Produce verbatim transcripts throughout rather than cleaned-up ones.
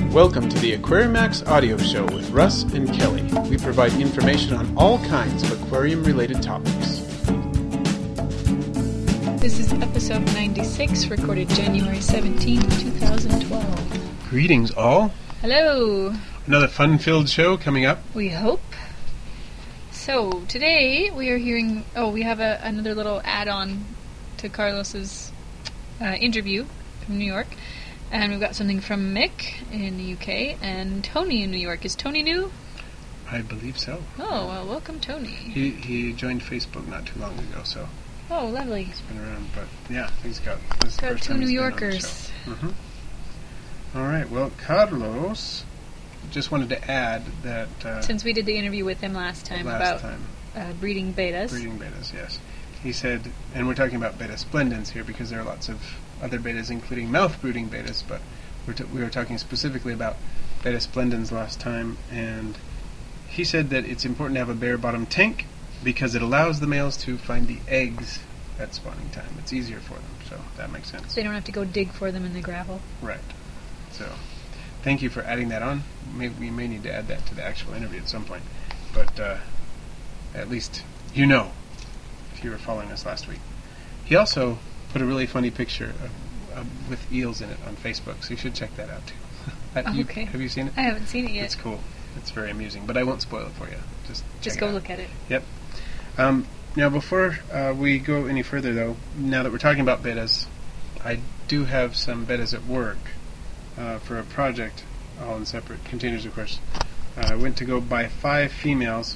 Welcome to the Aquariumax audio show with Russ and Kelly. We provide information on all kinds of aquarium-related topics. This is episode ninety-six, recorded January seventeenth, twenty twelve. Greetings, all. Hello. Another fun-filled show coming up. We hope. So, today we are hearing... Oh, we have a, another little add-on to Carlos's uh, interview from New York. And we've got something from Mick in the U K and Tony in New York. Is Tony new? I believe so. Oh, well, welcome, Tony. He he joined Facebook not too long ago, so... Oh, lovely. He's been around, but yeah, he's got... This is the Got first two time New he's been on the Yorkers. show. Mm-hmm. All right, well, Carlos... Just wanted to add that... Uh, Since we did the interview with him last time last about time. Uh, breeding betas. Breeding betas, yes. He said, and we're talking about beta splendens here because there are lots of other betas, including mouth-brooding betas, but we're t- we were talking specifically about beta splendens last time, and he said that it's important to have a bare-bottom tank because it allows the males to find the eggs at spawning time. It's easier for them, so that makes sense. They don't have to go dig for them in the gravel. Right. So, thank you for adding that on. Maybe we may need to add that to the actual interview at some point, but uh, at least you know if you were following us last week. He also put a really funny picture of, uh, with eels in it on Facebook, so you should check that out too. uh, Oh, you, okay. Have you seen it? I haven't seen it yet. It's cool. It's very amusing, but I won't spoil it for you. Just check Just it go out. look at it. Yep. Um, now, before uh, we go any further, though, now that we're talking about betas, I do have some betas at work uh, for a project, all in separate containers, of course. Uh, I went to go buy five females,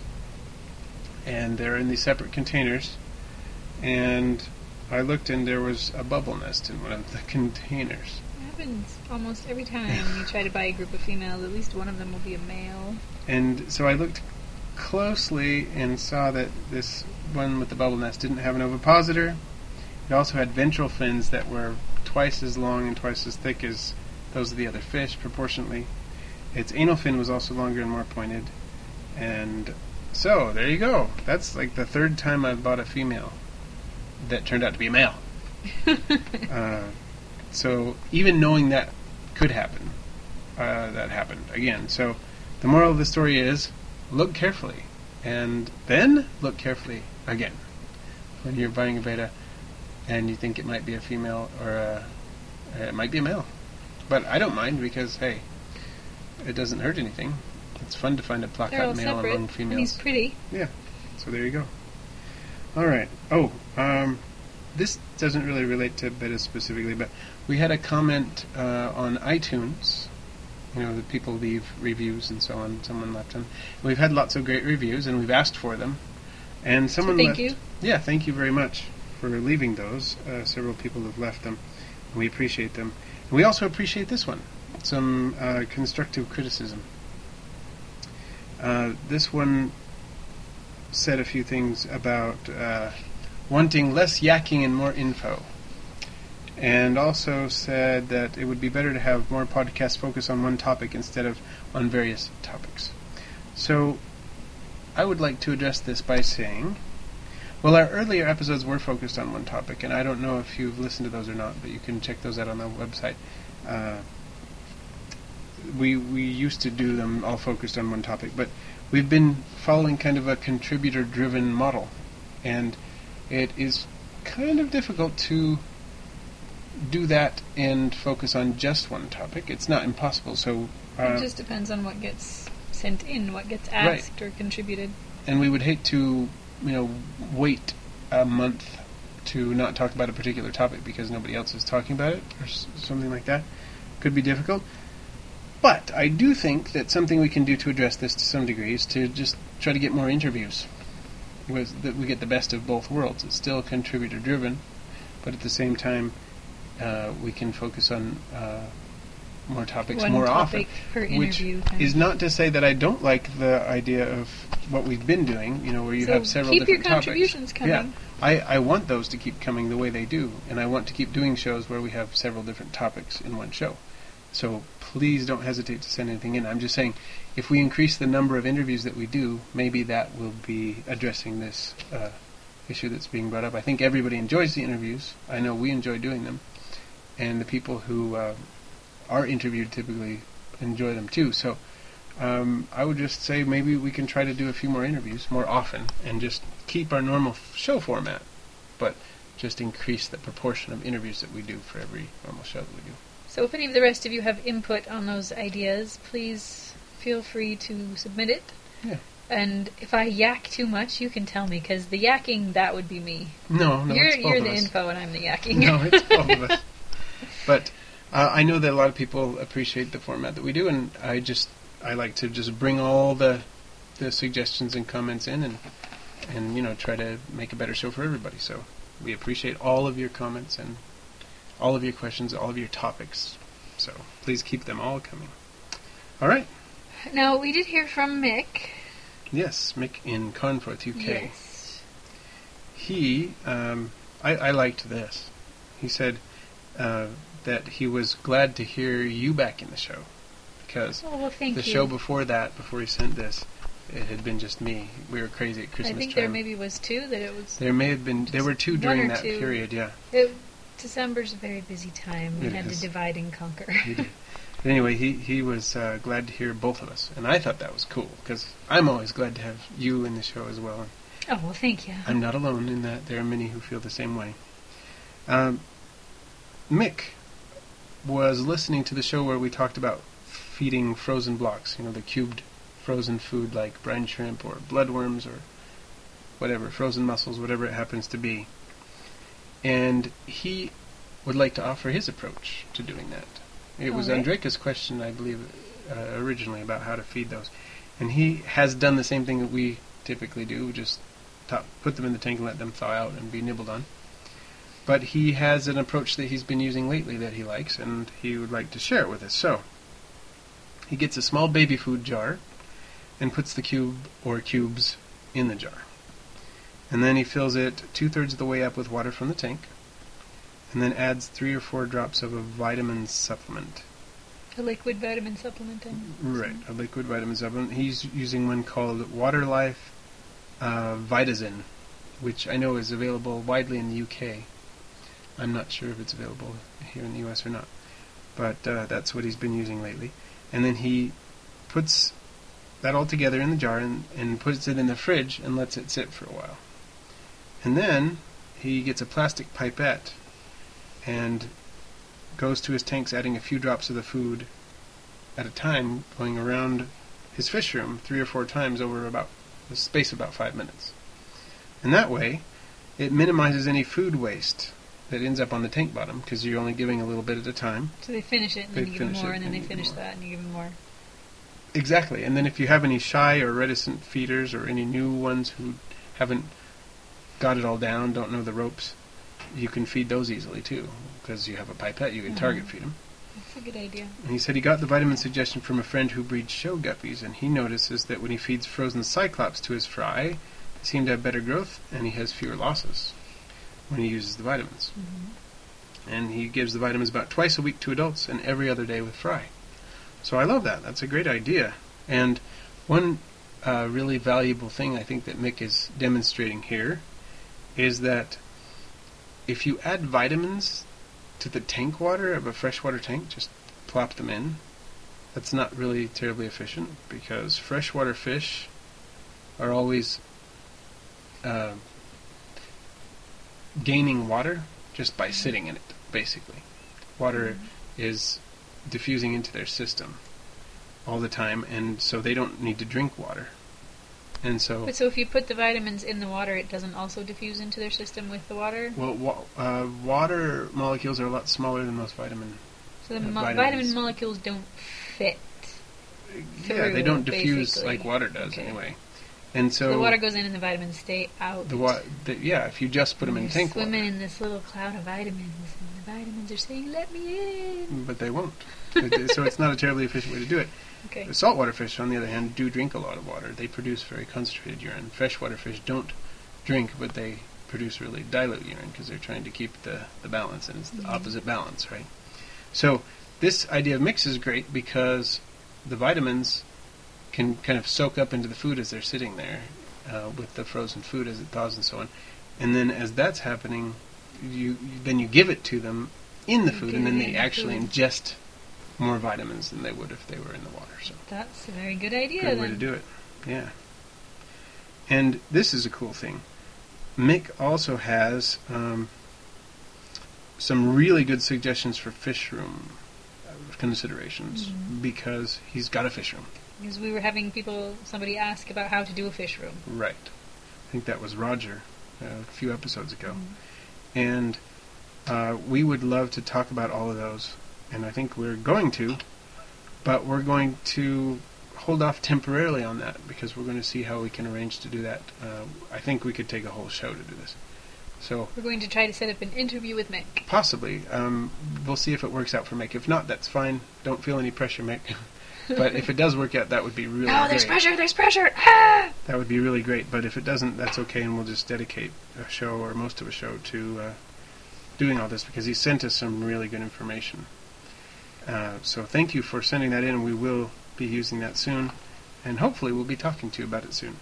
and they're in these separate containers, and I looked and there was a bubble nest in one of the containers. It happens almost every time you try to buy a group of females. At least one of them will be a male. And so I looked closely and saw that this one with the bubble nest didn't have an ovipositor. It also had ventral fins that were twice as long and twice as thick as those of the other fish, proportionately. Its anal fin was also longer and more pointed. And so, there you go. That's like the third time I've bought a female that turned out to be a male. uh, so, even knowing that could happen, uh, that happened again. So, the moral of the story is, look carefully. And then, look carefully again. When you're buying a beta and you think it might be a female or a, it might be a male. But I don't mind because, hey, it doesn't hurt anything. It's fun to find a They're plakat all male separate, among females. and he's pretty. Yeah, so there you go. All right. Oh, um, this doesn't really relate to betas specifically, but we had a comment uh, on iTunes. You know, that people leave reviews and so on. Someone left them. We've had lots of great reviews, and we've asked for them. And someone so thank left. you. Yeah, thank you very much for leaving those. Uh, several people have left them, and we appreciate them. And we also appreciate this one, some uh, constructive criticism. Uh, this one said a few things about uh, wanting less yakking and more info. And also said that it would be better to have more podcasts focus on one topic instead of on various topics. So, I would like to address this by saying, well, our earlier episodes were focused on one topic, and I don't know if you've listened to those or not, but you can check those out on the website. Uh, we we used to do them all focused on one topic, but we've been following kind of a contributor-driven model, and it is kind of difficult to do that and focus on just one topic. It's not impossible, so... Uh, It just depends on what gets sent in, what gets asked right. or contributed. And we would hate to, you know, wait a month to not talk about a particular topic because nobody else is talking about it, or s- something like that. Could be difficult. But I do think that something we can do to address this to some degree is to just try to get more interviews. With that we get the best of both worlds. It's still contributor-driven, but at the same time, uh, we can focus on uh, more topics One more topic often. per Which interview. kind is of. not to say that I don't like the idea of what we've been doing, you know, where you So have several keep your different contributions topics. coming. Yeah, I, I want those to keep coming the way they do, and I want to keep doing shows where we have several different topics in one show. So please don't hesitate to send anything in. I'm just saying, if we increase the number of interviews that we do, maybe that will be addressing this uh, issue that's being brought up. I think everybody enjoys the interviews. I know we enjoy doing them. And the people who uh, are interviewed typically enjoy them too. So um, I would just say maybe we can try to do a few more interviews more often and just keep our normal f- show format, but just increase the proportion of interviews that we do for every normal show that we do. So if any of the rest of you have input on those ideas, please feel free to submit it. Yeah. And if I yak too much, you can tell me, because the yakking, that would be me. No, no, You're, it's both you're of the us. info and I'm the yakking. No, it's both of us. But uh, I know that a lot of people appreciate the format that we do, and I just I like to just bring all the the suggestions and comments in, and and you know try to make a better show for everybody. So we appreciate all of your comments and all of your questions, all of your topics. So please keep them all coming. All right. Now, we did hear from Mick. Yes, Mick in Conforth, U K. Yes. He, um, I, I liked this. He said uh, that he was glad to hear you back in the show, because Oh, well, thank the you. show before that, before he sent this, it had been just me. We were crazy at Christmas I think time. there maybe was two that it was... There may have been. There were two One during or that two. period. Yeah. It, December's a very busy time. We It had is. to divide and conquer. He did. But anyway, he he was uh, glad to hear both of us, and I thought that was cool because I'm always glad to have you in the show as well. Oh, well, thank you. I'm not alone in that. There are many who feel the same way. Um, Mick was listening to the show where we talked about feeding frozen blocks, you know, the cubed frozen food like brine shrimp or bloodworms or whatever, frozen mussels, whatever it happens to be. And he would like to offer his approach to doing that. It was Okay. Andreka's question, I believe, uh, originally about how to feed those. And he has done the same thing that we typically do, just top, put them in the tank and let them thaw out and be nibbled on. But he has an approach that he's been using lately that he likes, and he would like to share it with us. So, he gets a small baby food jar and puts the cube or cubes in the jar. And then he fills it two-thirds of the way up with water from the tank, and then adds three or four drops of a vitamin supplement. A liquid vitamin supplement. I'm Right, a liquid vitamin supplement. He's using one called Water Life uh, Vitazin, which I know is available widely in the U K. I'm not sure if it's available here in the U S or not, but uh, that's what he's been using lately. And then he puts that all together in the jar and, and puts it in the fridge and lets it sit for a while. And then he gets a plastic pipette and goes to his tanks, adding a few drops of the food at a time, going around his fish room three or four times over about the space of about five minutes. And that way, it minimizes any food waste that ends up on the tank bottom, because you're only giving a little bit at a time. So they finish it, and then They you give them finish more, it, and then and they you give finish more. that, and you give them more. Exactly. And then if you have any shy or reticent feeders or any new ones who haven't got it all down, don't know the ropes, you can feed those easily too, because you have a pipette, you can Mhm. target feed them. That's a good idea. And he said he got the vitamin suggestion from a friend who breeds show guppies, and he notices that when he feeds frozen cyclops to his fry, they seem to have better growth, and he has fewer losses when he uses the vitamins. Mm-hmm. And he gives the vitamins about twice a week to adults and every other day with fry. So I love that. That's a great idea. And one uh, really valuable thing I think that Mick is demonstrating here is that if you add vitamins to the tank water of a freshwater tank, just plop them in, that's not really terribly efficient, because freshwater fish are always uh, gaining water just by sitting in it, basically. Water is diffusing into their system all the time, and so they don't need to drink water. And so, But so if you put the vitamins in the water, it doesn't also diffuse into their system with the water? well, wa- uh, water molecules are a lot smaller than most vitamin. So the uh, mo- vitamins. vitamin molecules don't fit. Yeah, they Through, don't diffuse basically. like water does Okay. anyway. And so, So the water goes in and the vitamins stay out. the wa- the, yeah, if you just put them in You're tank swimming water, in this little cloud of vitamins, and the vitamins are saying, "Let me in." but they won't. It- so it's not a terribly efficient way to do it. Okay. The saltwater fish, on the other hand, do drink a lot of water. They produce very concentrated urine. Freshwater fish don't drink, but they produce really dilute urine because they're trying to keep the, the balance, and it's the Mhm. opposite balance, right? So this idea of mix is great because the vitamins can kind of soak up into the food as they're sitting there uh, with the frozen food as it thaws and so on. And then as that's happening, you then you give it to them in the You food, give and then it they in the actually food. ingest more vitamins than they would if they were in the water. So that's a very good idea. Good then. way to do it. Yeah. And this is a cool thing. Mick also has um, some really good suggestions for fish room considerations mm-hmm. because he's got a fish room. Because we were having people, somebody ask about how to do a fish room. Right. I think that was Roger uh, a few episodes ago. Mm-hmm. And uh, we would love to talk about all of those. And I think we're going to, but we're going to hold off temporarily on that because we're going to see how we can arrange to do that. Uh, I think we could take a whole show to do this. So we're going to try to set up an interview with Mick. Possibly. Um, we'll see if it works out for Mick. If not, that's fine. Don't feel any pressure, Mick. But if it does work out, that would be really no, great. Oh, there's pressure, there's pressure! Ah! That would be really great. But if it doesn't, that's okay, and we'll just dedicate a show or most of a show to uh, doing all this because he sent us some really good information. Uh, so thank you for sending that in. We will be using that soon, and hopefully we'll be talking to you about it soon.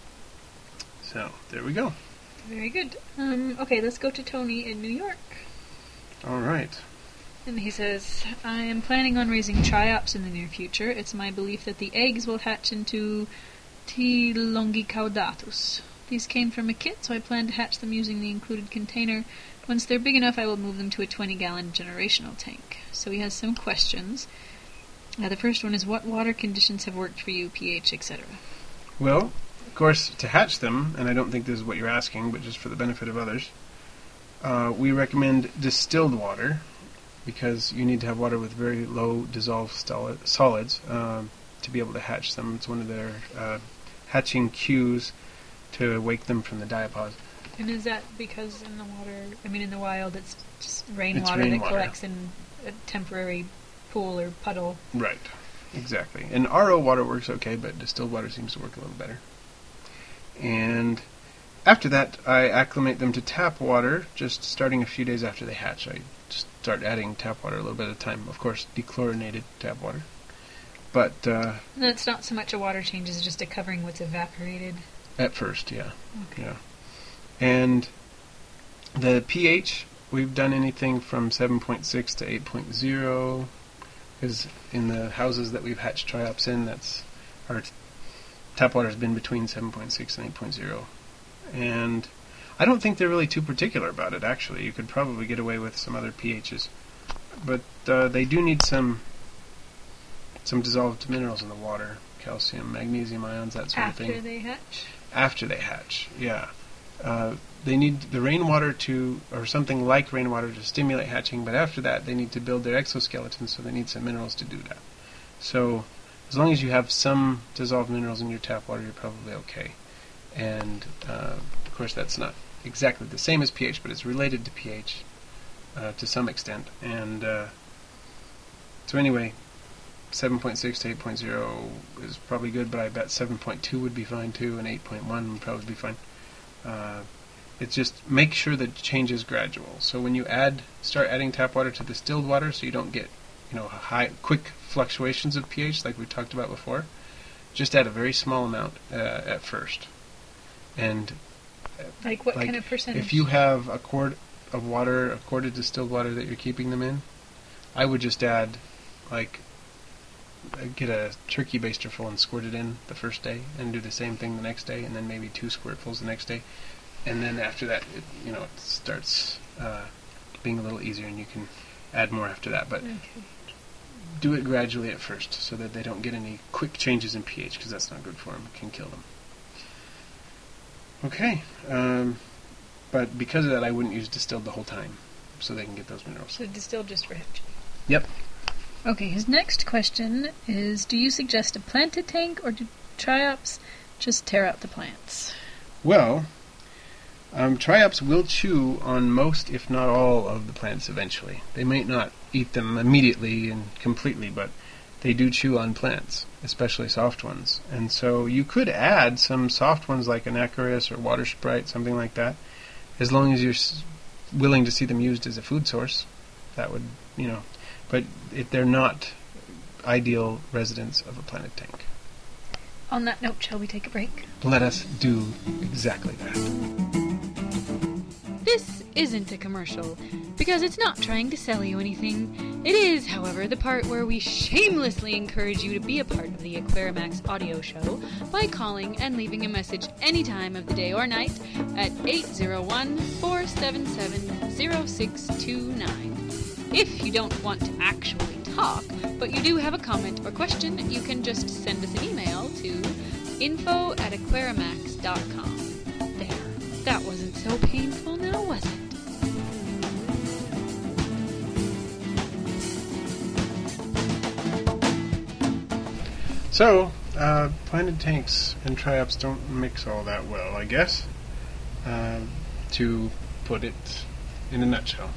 So, there we go. Very good. Um, okay, let's go to Tony in New York. All right. And he says, I am planning on raising triops in the near future. It's my belief that the eggs will hatch into T. longicaudatus. These came from a kit, so I plan to hatch them using the included container. Once they're big enough, I will move them to a twenty-gallon generational tank. So he has some questions. Uh, the first one is, what water conditions have worked for you, pH, et cetera? Well, of course, to hatch them, and I don't think this is what you're asking, but just for the benefit of others, uh, we recommend distilled water, because you need to have water with very low dissolved solid, solids um, to be able to hatch them. It's one of their uh, hatching cues to wake them from the diapause. And is that because in the water, I mean in the wild, it's just rainwater It's that rainwater. collects in a temporary pool or puddle? Right, exactly. And R O water works okay, but distilled water seems to work a little better. And after that, I acclimate them to tap water, just starting a few days after they hatch. I just start adding tap water a little bit at a time. Of course, dechlorinated tap water. But uh, And it's not so much a water change, it's just a covering what's evaporated. At first, yeah. Okay. Yeah. And the pH, we've done anything from seven point six to eight point zero, because in the houses that we've hatched triops in, that's our t- tap water has been between seven point six and eight point zero. And I don't think they're really too particular about it, actually. You could probably get away with some other pHs. But uh, they do need some some dissolved minerals in the water, calcium, magnesium ions, that sort After of thing. After they hatch? After they hatch, yeah. Uh, they need the rainwater to, or something like rainwater to stimulate hatching, but after that they need to build their exoskeleton, so they need some minerals to do that. So as long as you have some dissolved minerals in your tap water, you're probably okay. And uh, of course that's not exactly the same as pH, but it's related to pH uh, to some extent. And uh, so anyway, seven point six to eight point zero is probably good, but I bet seven point two would be fine too, and eight point one would probably be fine. Uh, it's just make sure that change is gradual. So when you add, start adding tap water to distilled water, so you don't get, you know, high, quick fluctuations of pH like we talked about before. Just add a very small amount uh, at first. And uh, like what like kind of percentage? If you have a quart of water, a quart of distilled water that you're keeping them in, I would just add, like, get a turkey baster full and squirt it in the first day, and do the same thing the next day, and then maybe two squirtfuls the next day, and then after that, it, you know, it starts uh, being a little easier, and you can add more after that. But okay. Do it gradually at first, so that they don't get any quick changes in pH, because that's not good for them. It can kill them. Okay, um, but because of that, I wouldn't use distilled the whole time, so they can get those minerals. So distilled just for hatching. Yep. Okay, his next question is, do you suggest a planted tank, or do triops just tear out the plants? Well, um, triops will chew on most, if not all, of the plants eventually. They might not eat them immediately and completely, but they do chew on plants, especially soft ones. And so you could add some soft ones like an Acarus or Water Sprite, something like that, as long as you're s- willing to see them used as a food source. That would, you know... But if they're not ideal residents of a planted tank. On that note, shall we take a break? Let us do exactly that. This isn't a commercial, because it's not trying to sell you anything. It is, however, the part where we shamelessly encourage you to be a part of the Aquarimax audio show by calling and leaving a message any time of the day or night at eight zero one, four seven seven, zero six two nine. If you don't want to actually talk, but you do have a comment or question, you can just send us an email to info at aquarimax dot com. There. That wasn't so painful now, was it? So, uh, planted tanks and triops don't mix all that well, I guess, uh, to put it in a nutshell.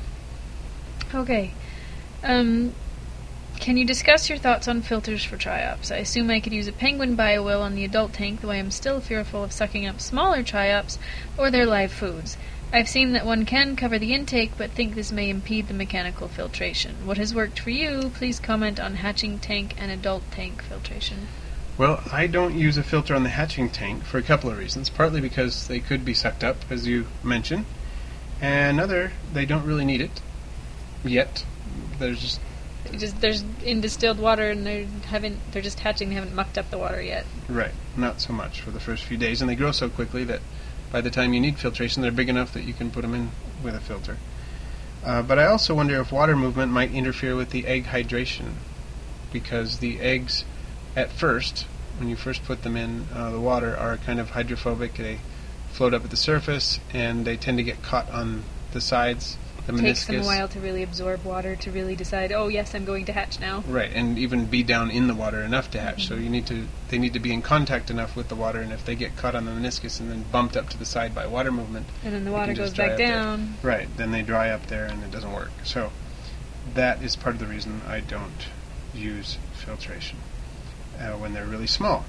Okay. Um, can you discuss your thoughts on filters for triops? I assume I could use a penguin bio-oil on the adult tank, though I am still fearful of sucking up smaller triops or their live foods. I've seen that one can cover the intake, but think this may impede the mechanical filtration. What has worked for you? Please comment on hatching tank and adult tank filtration. Well, I don't use a filter on the hatching tank for a couple of reasons. Partly because they could be sucked up, as you mentioned, and another, they don't really need it yet. There's just It just there's in distilled water, and they haven't they're just hatching. They haven't mucked up the water yet. right, not so much for the first few days, and they grow so quickly that by the time you need filtration, they're big enough that you can put them in with a filter. Uh, but I also wonder if water movement might interfere with the egg hydration, because the eggs, at first, when you first put them in uh, the water, are kind of hydrophobic. They float up at the surface, and they tend to get caught on the sides, the meniscus. Takes them a while to really absorb water, to really decide, oh yes, I'm going to hatch now. Right, and even be down in the water enough to hatch. Mm-hmm. So you need to, they need to be in contact enough with the water, and if they get caught on the meniscus and then bumped up to the side by water movement, and then the water goes back down. There. Right, then they dry up there and it doesn't work. So that is part of the reason I don't use filtration uh, when they're really small.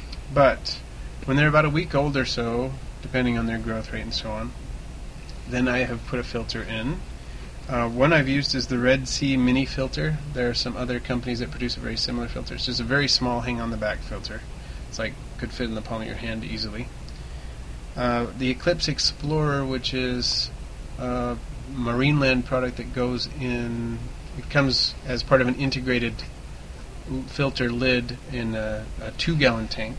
But when they're about a week old or so, depending on their growth rate and so on, then I have put a filter in. Uh, one I've used is the Red Sea Mini Filter. There are some other companies that produce a very similar filter. It's just a very small hang-on-the-back filter. It's like, could fit in the palm of your hand easily. Uh, the Eclipse Explorer, which is a Marineland product that goes in, it comes as part of an integrated filter lid in a, a two-gallon tank.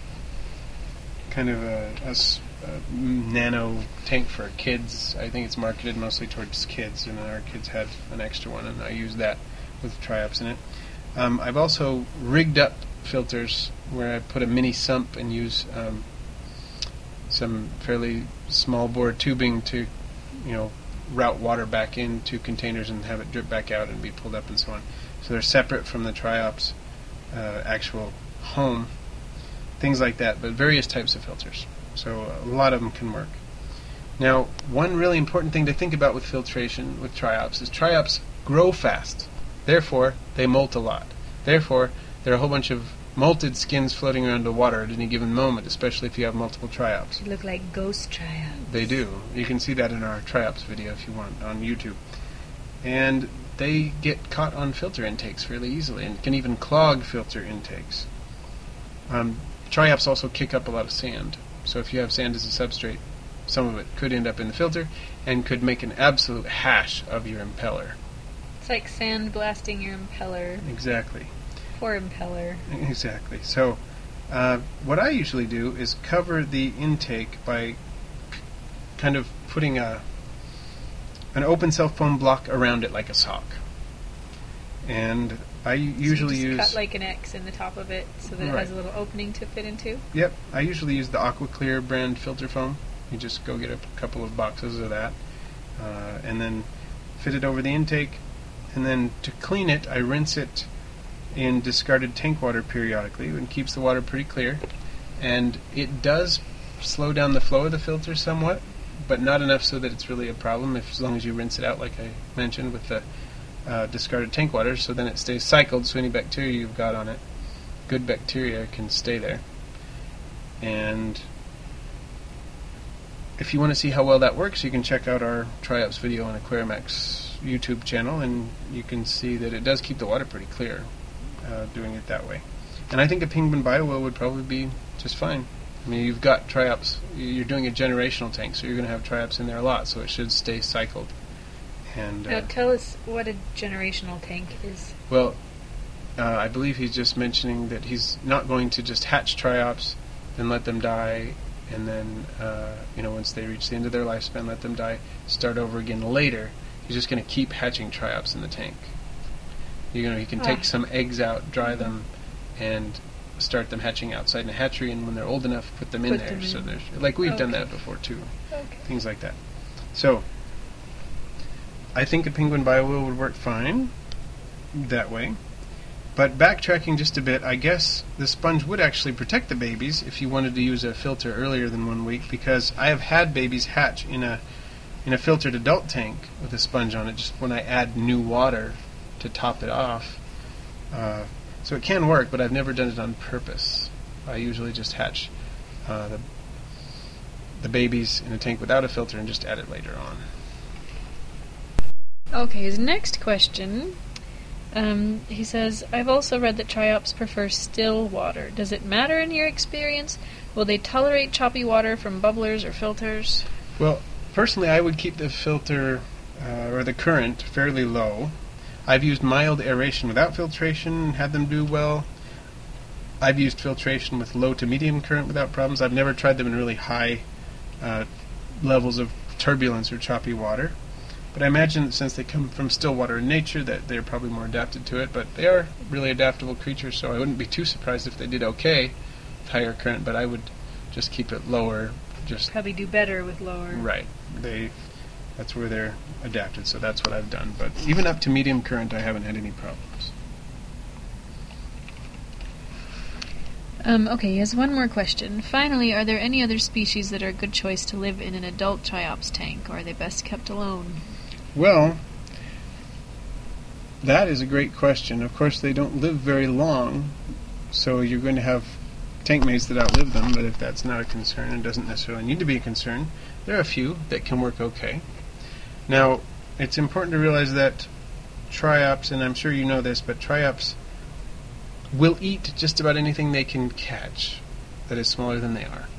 Kind of a, a Uh, nano tank for kids. I think it's marketed mostly towards kids, and our kids had an extra one, and I use that with triops in it. Um, I've also rigged up filters where I put a mini sump and use um, some fairly small bore tubing to, you know, route water back into containers and have it drip back out and be pulled up and so on. So they're separate from the triops' uh, actual home. Things like that, but various types of filters. So a lot of them can work. Now, one really important thing to think about with filtration with triops is triops grow fast. Therefore, they molt a lot. Therefore, there are a whole bunch of molted skins floating around the water at any given moment, especially if you have multiple triops. They look like ghost triops. They do. You can see that in our triops video if you want on YouTube. And they get caught on filter intakes fairly easily and can even clog filter intakes. Um, triops also kick up a lot of sand. So if you have sand as a substrate, some of it could end up in the filter and could make an absolute hash of your impeller. It's like sand blasting your impeller. Exactly. Poor impeller. Exactly. So uh, what I usually do is cover the intake by c- kind of putting a an open self-foam block around it like a sock. And I usually so you just use... cut like an X in the top of it so that it right. has a little opening to fit into? Yep. I usually use the AquaClear brand filter foam. You just go get a couple of boxes of that uh, and then fit it over the intake. And then to clean it, I rinse it in discarded tank water periodically, and keeps the water pretty clear. And it does slow down the flow of the filter somewhat, but not enough so that it's really a problem, if, as long as you rinse it out like I mentioned with the Uh, discarded tank water, so then it stays cycled, so any bacteria you've got on it, good bacteria, can stay there. And if you want to see how well that works, you can check out our triops video on Aquarimax YouTube channel, and you can see that it does keep the water pretty clear uh, doing it that way. And I think a penguin bio-oil would probably be just fine. I mean, you've got triops. You're doing a generational tank, so you're going to have triops in there a lot, so it should stay cycled. And Now uh, tell us what a generational tank is. well, uh, I believe he's just mentioning that he's not going to just hatch triops and let them die, and then uh, you know once they reach the end of their lifespan, let them die, start over again later. He's just going to keep hatching triops in the tank. You know, he can take Ah. some eggs out, dry them, and start them hatching outside in a hatchery, and when they're old enough, put them in Put there. them in. So there's like we've done Okay. that before too, Okay. things like that. So I think a penguin biowheel would work fine that way. But backtracking just a bit, I guess the sponge would actually protect the babies if you wanted to use a filter earlier than one week, because I have had babies hatch in a in a filtered adult tank with a sponge on it just when I add new water to top it off. Uh, so it can work, but I've never done it on purpose. I usually just hatch uh, the, the babies in a tank without a filter and just add it later on. Okay, his next question, um, he says, I've also read that triops prefer still water. Does it matter in your experience? Will they tolerate choppy water from bubblers or filters? Well, personally, I would keep the filter uh, or the current fairly low. I've used mild aeration without filtration and had them do well. I've used filtration with low to medium current without problems. I've never tried them in really high uh, levels of turbulence or choppy water. But I imagine that since they come from still water in nature, that they're probably more adapted to it. But they are really adaptable creatures, so I wouldn't be too surprised if they did okay with higher current. But I would just keep it lower. Just Probably do better with lower. right. They that's where they're adapted. So that's what I've done. But even up to medium current, I haven't had any problems. Um, okay, he has one more question. Finally, are there any other species that are a good choice to live in an adult triops tank, or are they best kept alone? Well, that is a great question. Of course, they don't live very long, so you're going to have tank mates that outlive them, but if that's not a concern and doesn't necessarily need to be a concern, there are a few that can work okay. Now, it's important to realize that triops, and I'm sure you know this, but triops will eat just about anything they can catch that is smaller than they are,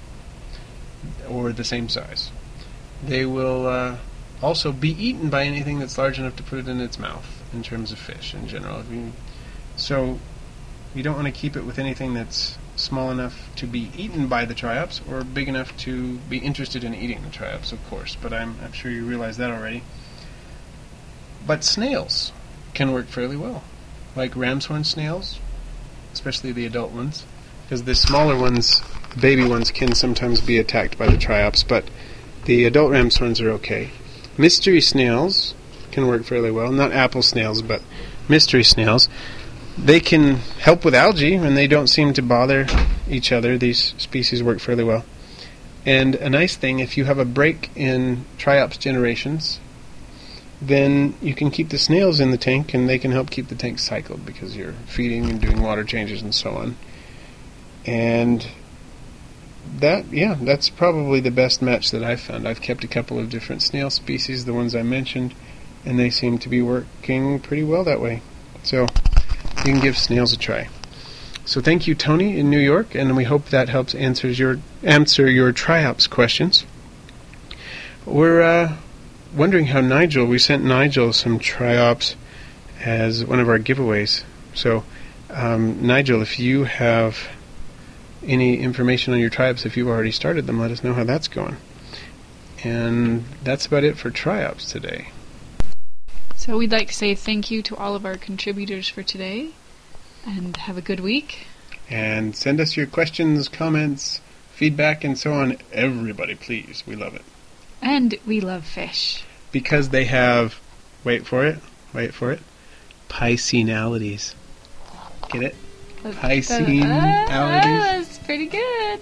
or the same size. They will uh, also be eaten by anything that's large enough to put it in its mouth, in terms of fish in general. If you, so you don't want to keep it with anything that's small enough to be eaten by the triops, or big enough to be interested in eating the triops, of course, but I'm, I'm sure you realize that already. But snails can work fairly well, like ram's horn snails, especially the adult ones, because the smaller ones, baby ones, can sometimes be attacked by the triops, but the adult ram's horns are okay. Mystery snails can work fairly well, not apple snails, but mystery snails. They can help with algae, and they don't seem to bother each other. These species work fairly well. And a nice thing, if you have a break in triops generations, then you can keep the snails in the tank, and they can help keep the tank cycled because you're feeding and doing water changes and so on. And that, yeah, that's probably the best match that I've found. I've kept a couple of different snail species, the ones I mentioned, and they seem to be working pretty well that way. So you can give snails a try. So thank you, Tony, in New York, and we hope that helps answers your answer your triops questions. We're uh, wondering how Nigel, we sent Nigel some triops as one of our giveaways. So, um, Nigel, if you have any information on your triops, if you've already started them, let us know how that's going. And that's about it for triops today. So we'd like to say thank you to all of our contributors for today, and have a good week. And send us your questions, comments, feedback, and so on. Everybody, please. We love it. And we love fish. Because they have, wait for it, wait for it, piscenalities. Get it? Piscenalities. Ah, that's pretty good.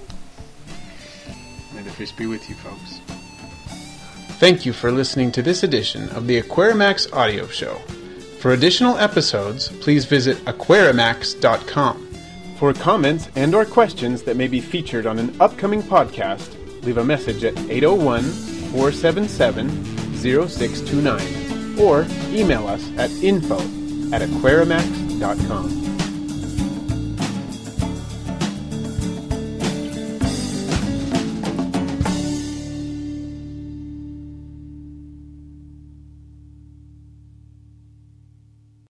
May the fish be with you, folks. Thank you for listening to this edition of the Aquarimax Audio Show. For additional episodes, please visit aquarimax dot com. For comments and or questions that may be featured on an upcoming podcast, leave a message at eight oh one, four seven seven, oh six two nine or email us at info at aquarimax dot com.